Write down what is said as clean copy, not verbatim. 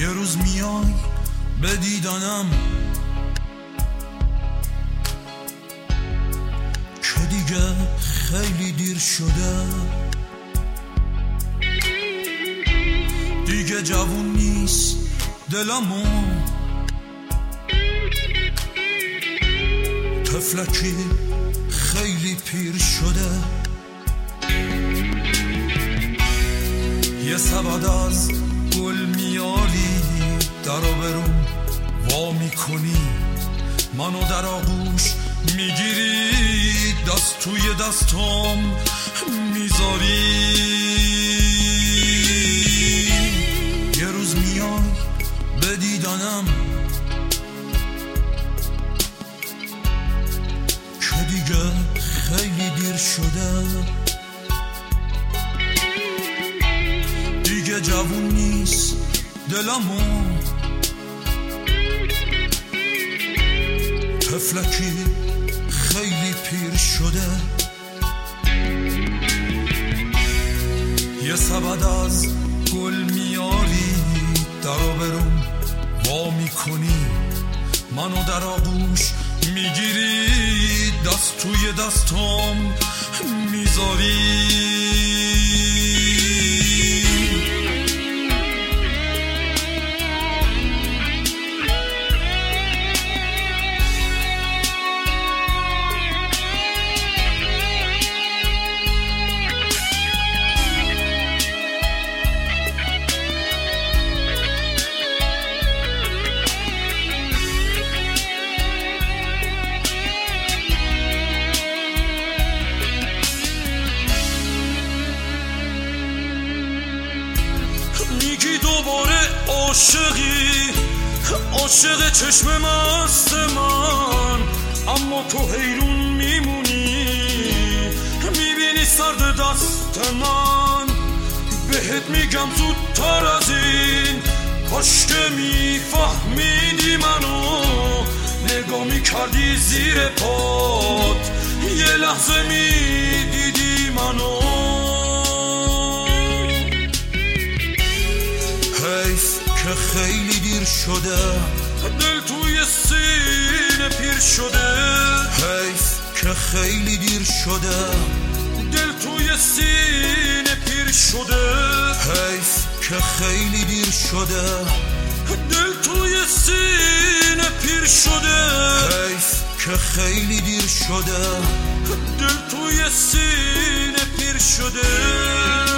یه روز میای به دیدنم که دیگه خیلی دیر شده، دیگه جوون نیست دلمو، طفلکی خیلی پیر شده. یه سبد از گل میاری درو بروم وا میکنی، منو در آغوش میگیری، دست توی دستام میذاری. یه روز میای به دیدنم که دیگه خیلی دیر شده، دیگه جوون نیست دلمو، طفلکی خیلی پیر شده. یه سبد از گل میاری درو بروم وا میکنی، منو در آغوش میگیری، دست توی دستام میذاری. میگی دوباره عاشقی، عاشق چشم مست من، اما تو حیرون میمونی، میبینی سرد دست من. بهت میگم زودتر از این، کاش که میفهمیدی منو، نگاه میکردی زیر پات، یه لحظه میدیدی منو. حیف که خیلی دیر شده، دل توی سینه پیر شده. حیف که خیلی دیر شده، دل توی سینه پیر شده. حیف که خیلی دیر شده، دل توی سینه پیر شده. حیف که خیلی دیر شده، دل توی سینه پیر شده.